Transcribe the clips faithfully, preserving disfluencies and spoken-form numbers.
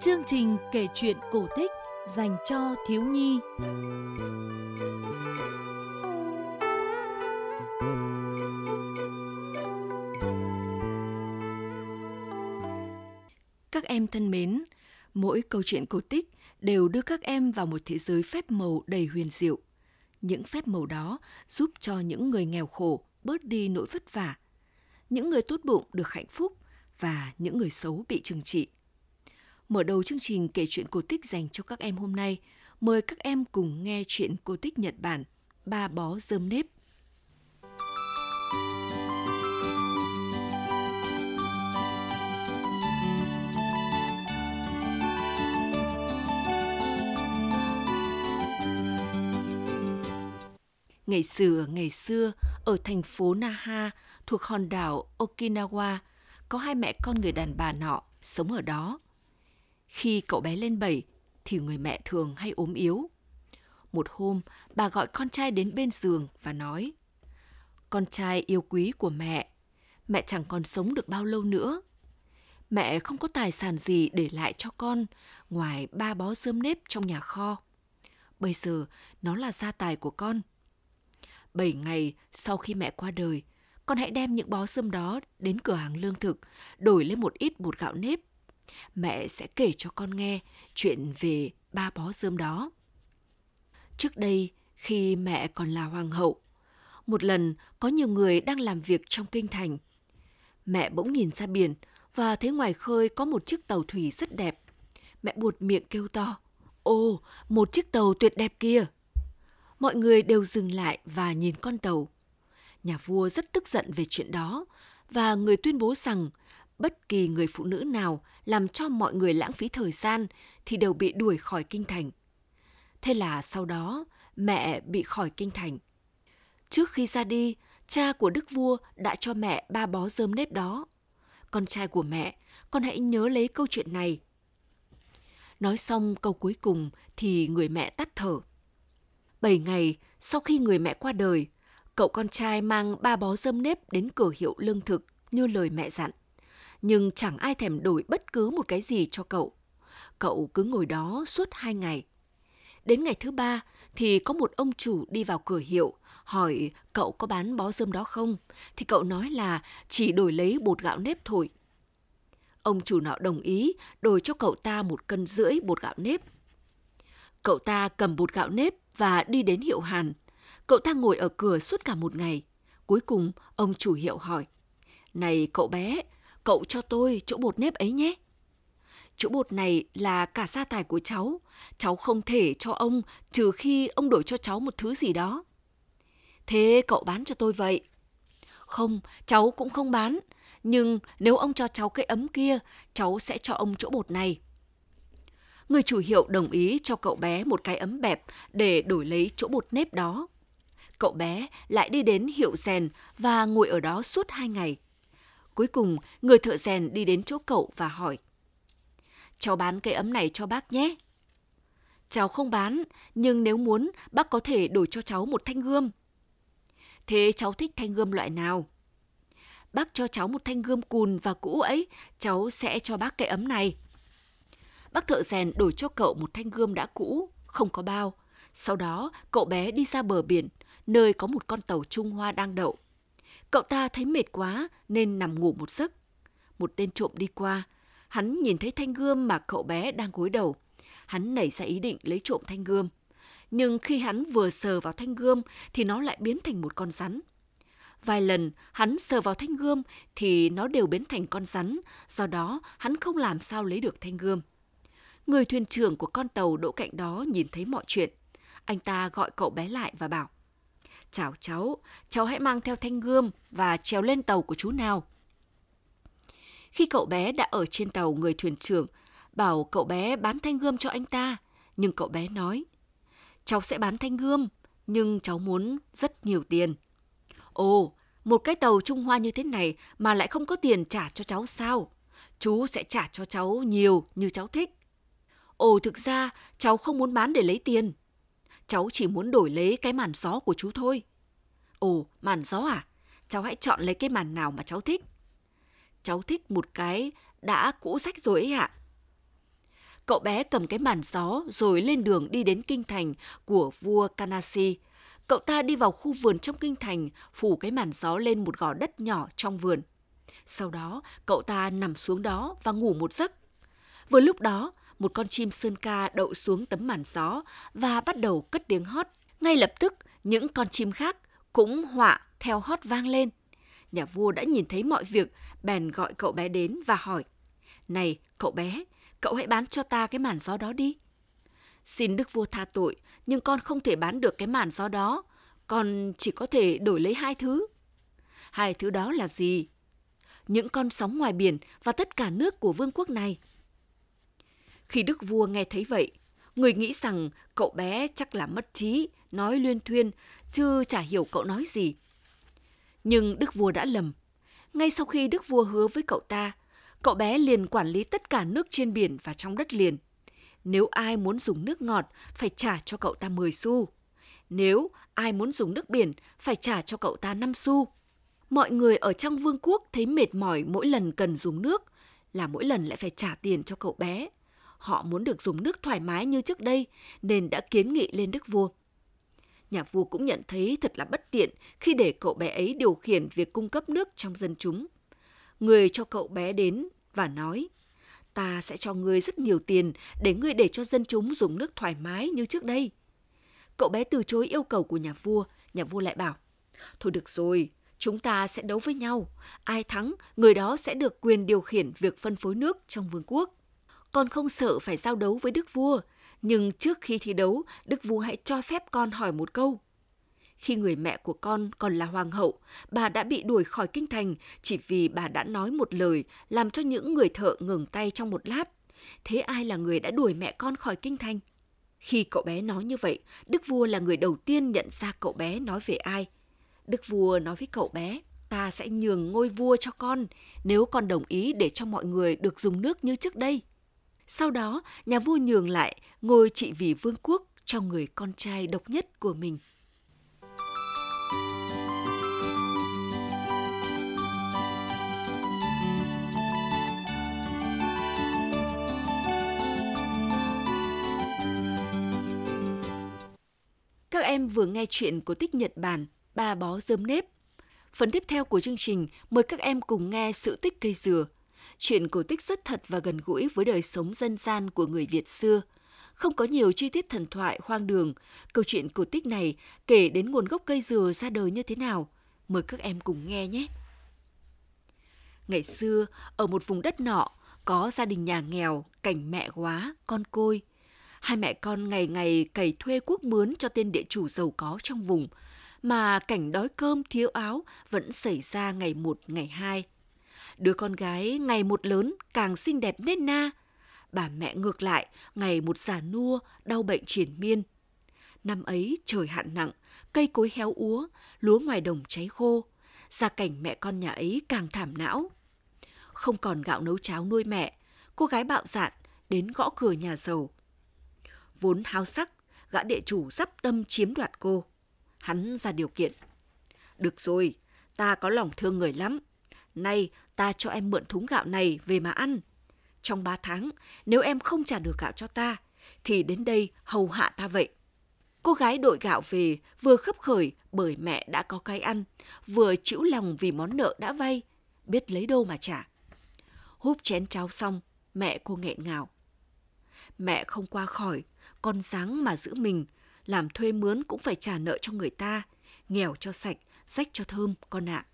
chương trình kể chuyện cổ tích dành cho thiếu nhi. Các em thân mến, mỗi câu chuyện cổ tích đều đưa các em vào một thế giới phép màu đầy huyền diệu. Những phép màu đó giúp cho những người nghèo khổ bớt đi nỗi vất vả, những người tốt bụng được hạnh phúc và những người xấu bị trừng trị. Mở đầu chương trình kể chuyện cổ tích dành cho các em hôm nay, mời các em cùng nghe chuyện cổ tích Nhật Bản Ba bó rơm nếp. Ngày xưa, ngày xưa, ở thành phố Naha thuộc hòn đảo Okinawa, có hai mẹ con người đàn bà nọ sống ở đó. Khi cậu bé lên bảy, thì người mẹ thường hay ốm yếu. Một hôm, bà gọi con trai đến bên giường và nói: "Con trai yêu quý của mẹ, mẹ chẳng còn sống được bao lâu nữa. Mẹ không có tài sản gì để lại cho con ngoài ba bó rơm nếp trong nhà kho. Bây giờ nó là gia tài của con. Bảy ngày sau khi mẹ qua đời, con hãy đem những bó rơm đó đến cửa hàng lương thực, đổi lấy một ít bột gạo nếp. Mẹ sẽ kể cho con nghe chuyện về ba bó rơm đó." Trước đây, khi mẹ còn là hoàng hậu, một lần có nhiều người đang làm việc trong kinh thành. Mẹ bỗng nhìn ra biển và thấy ngoài khơi có một chiếc tàu thủy rất đẹp. Mẹ buột miệng kêu to: "Ồ, một chiếc tàu tuyệt đẹp kia!" Mọi người đều dừng lại và nhìn con tàu. Nhà vua rất tức giận về chuyện đó và người tuyên bố rằng bất kỳ người phụ nữ nào làm cho mọi người lãng phí thời gian thì đều bị đuổi khỏi kinh thành. Thế là sau đó mẹ bị khỏi kinh thành. Trước khi ra đi, cha của đức vua đã cho mẹ ba bó rơm nếp đó. Con trai của mẹ, con hãy nhớ lấy câu chuyện này. Nói xong câu cuối cùng thì người mẹ tắt thở. Bảy ngày sau khi người mẹ qua đời, cậu con trai mang ba bó rơm nếp đến cửa hiệu lương thực như lời mẹ dặn. Nhưng chẳng ai thèm đổi bất cứ một cái gì cho cậu. Cậu cứ ngồi đó suốt hai ngày. Đến ngày thứ ba thì có một ông chủ đi vào cửa hiệu, hỏi cậu có bán bó rơm đó không, thì cậu nói là chỉ đổi lấy bột gạo nếp thôi. Ông chủ nọ đồng ý đổi cho cậu ta một cân rưỡi bột gạo nếp. Cậu ta cầm bột gạo nếp và đi đến hiệu Hàn. Cậu ta ngồi ở cửa suốt cả một ngày. Cuối cùng ông chủ hiệu hỏi: "Này cậu bé, cậu cho tôi chỗ bột nếp ấy nhé." "Chỗ bột này là cả gia tài của cháu. Cháu không thể cho ông trừ khi ông đổi cho cháu một thứ gì đó." "Thế cậu bán cho tôi vậy?" "Không, cháu cũng không bán. Nhưng nếu ông cho cháu cái ấm kia, cháu sẽ cho ông chỗ bột này." Người chủ hiệu đồng ý cho cậu bé một cái ấm bẹp để đổi lấy chỗ bột nếp đó. Cậu bé lại đi đến hiệu rèn và ngồi ở đó suốt hai ngày. Cuối cùng, người thợ rèn đi đến chỗ cậu và hỏi: "Cháu bán cái ấm này cho bác nhé." "Cháu không bán, nhưng nếu muốn, bác có thể đổi cho cháu một thanh gươm." "Thế cháu thích thanh gươm loại nào?" "Bác cho cháu một thanh gươm cùn và cũ ấy, cháu sẽ cho bác cái ấm này." Bác thợ rèn đổi cho cậu một thanh gươm đã cũ, không có bao. Sau đó, cậu bé đi ra bờ biển, nơi có một con tàu Trung Hoa đang đậu. Cậu ta thấy mệt quá nên nằm ngủ một giấc. Một tên trộm đi qua. Hắn nhìn thấy thanh gươm mà cậu bé đang gối đầu. Hắn nảy ra ý định lấy trộm thanh gươm. Nhưng khi hắn vừa sờ vào thanh gươm thì nó lại biến thành một con rắn. Vài lần hắn sờ vào thanh gươm thì nó đều biến thành con rắn, do đó hắn không làm sao lấy được thanh gươm. Người thuyền trưởng của con tàu đỗ cạnh đó nhìn thấy mọi chuyện. Anh ta gọi cậu bé lại và bảo: "Chào cháu, cháu hãy mang theo thanh gươm và trèo lên tàu của chú nào." Khi cậu bé đã ở trên tàu, người thuyền trưởng bảo cậu bé bán thanh gươm cho anh ta. Nhưng cậu bé nói: "Cháu sẽ bán thanh gươm, nhưng cháu muốn rất nhiều tiền." "Ồ, một cái tàu Trung Hoa như thế này mà lại không có tiền trả cho cháu sao? Chú sẽ trả cho cháu nhiều như cháu thích." "Ồ, thực ra cháu không muốn bán để lấy tiền. Cháu chỉ muốn đổi lấy cái màn gió của chú thôi." "Ồ, màn gió à? Cháu hãy chọn lấy cái màn nào mà cháu thích." "Cháu thích một cái đã cũ rách rồi ấy ạ." Cậu bé cầm cái màn gió rồi lên đường đi đến kinh thành của vua Canasi. Cậu ta đi vào khu vườn trong kinh thành, phủ cái màn gió lên một gò đất nhỏ trong vườn. Sau đó, cậu ta nằm xuống đó và ngủ một giấc. Vừa lúc đó, một con chim sơn ca đậu xuống tấm màn gió và bắt đầu cất tiếng hót. Ngay lập tức, những con chim khác cũng họa theo hót vang lên. Nhà vua đã nhìn thấy mọi việc, bèn gọi cậu bé đến và hỏi: "Này, cậu bé, cậu hãy bán cho ta cái màn gió đó đi." "Xin đức vua tha tội, nhưng con không thể bán được cái màn gió đó. Con chỉ có thể đổi lấy hai thứ." "Hai thứ đó là gì?" "Những con sóng ngoài biển và tất cả nước của vương quốc này." Khi đức vua nghe thấy vậy, người nghĩ rằng cậu bé chắc là mất trí, nói luyên thuyên, chứ chả hiểu cậu nói gì. Nhưng đức vua đã lầm. Ngay sau khi đức vua hứa với cậu ta, cậu bé liền quản lý tất cả nước trên biển và trong đất liền. Nếu ai muốn dùng nước ngọt, phải trả cho cậu ta mười xu. Nếu ai muốn dùng nước biển, phải trả cho cậu ta năm xu. Mọi người ở trong vương quốc thấy mệt mỏi mỗi lần cần dùng nước, là mỗi lần lại phải trả tiền cho cậu bé. Họ muốn được dùng nước thoải mái như trước đây, nên đã kiến nghị lên đức vua. Nhà vua cũng nhận thấy thật là bất tiện khi để cậu bé ấy điều khiển việc cung cấp nước trong dân chúng. Người cho cậu bé đến và nói: "Ta sẽ cho ngươi rất nhiều tiền để ngươi để cho dân chúng dùng nước thoải mái như trước đây." Cậu bé từ chối yêu cầu của nhà vua. Nhà vua lại bảo: "Thôi được rồi, chúng ta sẽ đấu với nhau. Ai thắng, người đó sẽ được quyền điều khiển việc phân phối nước trong vương quốc. Con không sợ phải giao đấu với đức vua, nhưng trước khi thi đấu, đức vua hãy cho phép con hỏi một câu. Khi người mẹ của con còn là hoàng hậu, bà đã bị đuổi khỏi kinh thành chỉ vì bà đã nói một lời làm cho những người thợ ngừng tay trong một lát. Thế ai là người đã đuổi mẹ con khỏi kinh thành?" Khi cậu bé nói như vậy, đức vua là người đầu tiên nhận ra cậu bé nói về ai. Đức vua nói với cậu bé: "Ta sẽ nhường ngôi vua cho con nếu con đồng ý để cho mọi người được dùng nước như trước đây." Sau đó, nhà vua nhường lại ngôi trị vì vương quốc cho người con trai độc nhất của mình. Các em vừa nghe chuyện cổ tích Nhật Bản Ba bó rơm nếp. Phần tiếp theo của chương trình mời các em cùng nghe Sự tích cây dừa. Chuyện cổ tích rất thật và gần gũi với đời sống dân gian của người Việt xưa. Không có nhiều chi tiết thần thoại hoang đường, câu chuyện cổ tích này kể đến nguồn gốc cây dừa ra đời như thế nào. Mời các em cùng nghe nhé. Ngày xưa, ở một vùng đất nọ, có gia đình nhà nghèo, cảnh mẹ góa, con côi. Hai mẹ con ngày ngày cày thuê cuốc mướn cho tên địa chủ giàu có trong vùng, mà cảnh đói cơm thiếu áo vẫn xảy ra ngày một ngày hai. Đứa con gái ngày một lớn càng xinh đẹp nết na, bà mẹ ngược lại ngày một già nua, đau bệnh triền miên. Năm ấy trời hạn nặng, cây cối héo úa, lúa ngoài đồng cháy khô, gia cảnh mẹ con nhà ấy càng thảm não. Không còn gạo nấu cháo nuôi mẹ, cô gái bạo dạn đến gõ cửa nhà giàu. Vốn háo sắc, gã địa chủ dắp tâm chiếm đoạt cô. Hắn ra điều kiện: "Được rồi, ta có lòng thương người lắm. Nay ta cho em mượn thúng gạo này về mà ăn. Trong ba tháng, nếu em không trả được gạo cho ta, thì đến đây hầu hạ ta vậy." Cô gái đội gạo về, vừa khấp khởi bởi mẹ đã có cái ăn, vừa chịu lòng vì món nợ đã vay, biết lấy đâu mà trả. Húp chén cháo xong, mẹ cô nghẹn ngào: "Mẹ không qua khỏi, con ráng mà giữ mình, làm thuê mướn cũng phải trả nợ cho người ta, nghèo cho sạch, rách cho thơm con ạ."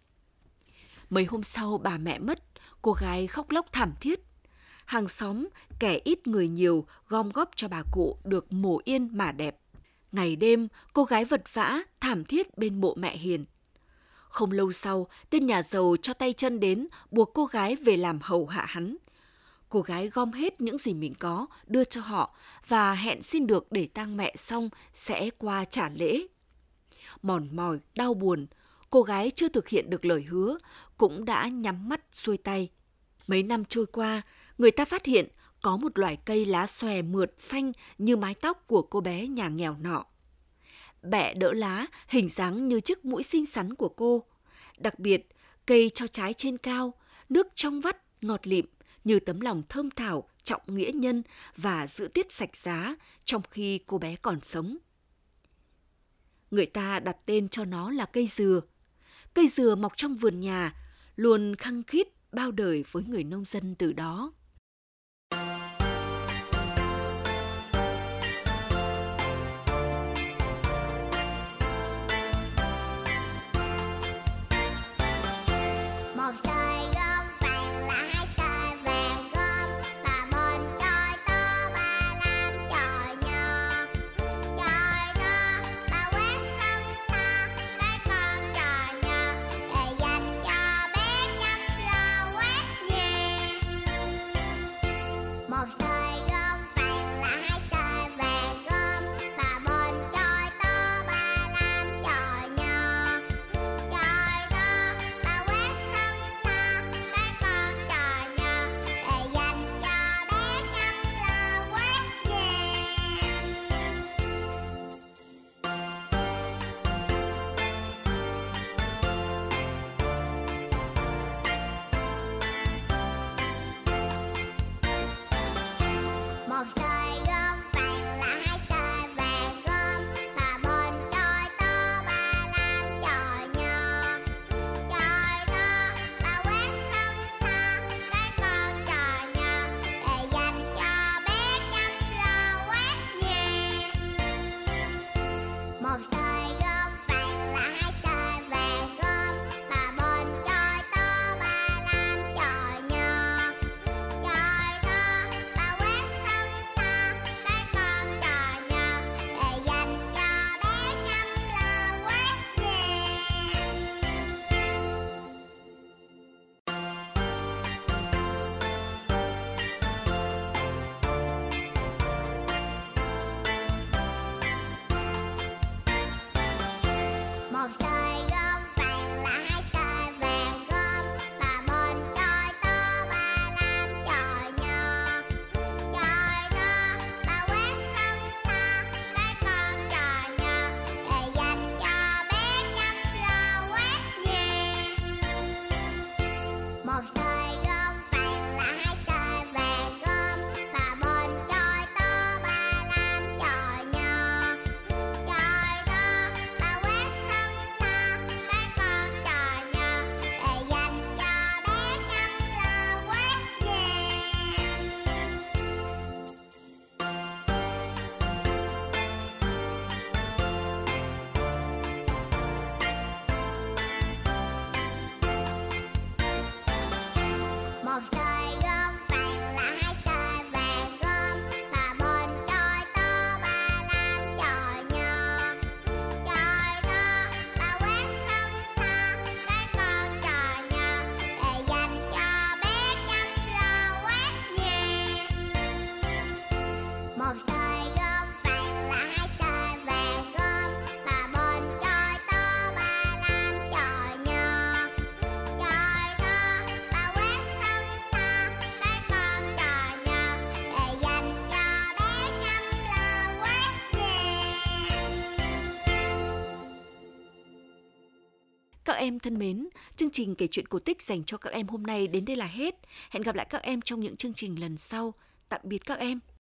Mấy hôm sau bà mẹ mất, cô gái khóc lóc thảm thiết. Hàng xóm, kẻ ít người nhiều gom góp cho bà cụ được mồ yên mà đẹp. Ngày đêm, cô gái vật vã, thảm thiết bên mộ mẹ hiền. Không lâu sau, tên nhà giàu cho tay chân đến buộc cô gái về làm hầu hạ hắn. Cô gái gom hết những gì mình có, đưa cho họ và hẹn xin được để tang mẹ xong sẽ qua trả lễ. Mòn mỏi, đau buồn, cô gái chưa thực hiện được lời hứa, cũng đã nhắm mắt xuôi tay. Mấy năm trôi qua, người ta phát hiện có một loài cây lá xòe mượt xanh như mái tóc của cô bé nhà nghèo nọ. Bẹ đỡ lá, hình dáng như chiếc mũi xinh xắn của cô. Đặc biệt, cây cho trái trên cao, nước trong vắt, ngọt lịm, như tấm lòng thơm thảo trọng nghĩa nhân và giữ tiết sạch giá trong khi cô bé còn sống. Người ta đặt tên cho nó là cây dừa. Cây dừa mọc trong vườn nhà, luôn khăng khít bao đời với người nông dân từ đó. Một sợi gom vàng là hai sợi vàng gom, và bên trôi to ba lam chồi nho. Chồi to ba quét thân ta, cái con chồi nho để dành cho bé chăm lo quét nhà. Một sợi gom vàng là hai sợi vàng gom, và bên trôi to ba lam chồi nho. Chồi to ba quét thân ta, cái con chồi nho để dành cho bé chăm lo quét nhà. Một sợi gom vàng là hai sợi vàng gom, và bên trôi to ba lam chồi nho. Chồi to ba quét thân ta, cái con chồi nho để dành cho bé chăm lo quét nhà. Một sợi gom vàng là hai sợi vàng gom, và bên trôi to ba lam chồi nho. Chồi to ba quét thân ta, cái con chồi nho để dành cho bé chăm lo quét nhà. Một sợi gom vàng là hai sợi vàng gom, và bên trôi to ba lam chồi nho. Chồi to ba quét thân ta, cái con chồi nho để dành cho bé chăm lo quét nhà. Một sợi gom vàng là hai sợi vàng gom, và bên trôi to ba lam chồi nho. Chồi to ba quét thân ta, cái con chồi nho để dành cho bé chăm lo quét nhà. Một sợi gom vàng là hai sợi vàng gom, và bên trôi to ba lam chồi nho. Chồi to ba quét thân ta, cái con chồi nho để dành cho bé chăm lo quét nhà. Một sợi gom vàng là hai sợi vàng gom, và bên trôi to ba lam chồi nho. Chồi to ba quét thân ta, cái con chồi nho để dành cho bé chăm lo quét nhà. Các em thân mến, chương trình kể chuyện cổ tích dành cho các em hôm nay đến đây là hết. Hẹn gặp lại các em trong những chương trình lần sau. Tạm biệt các em.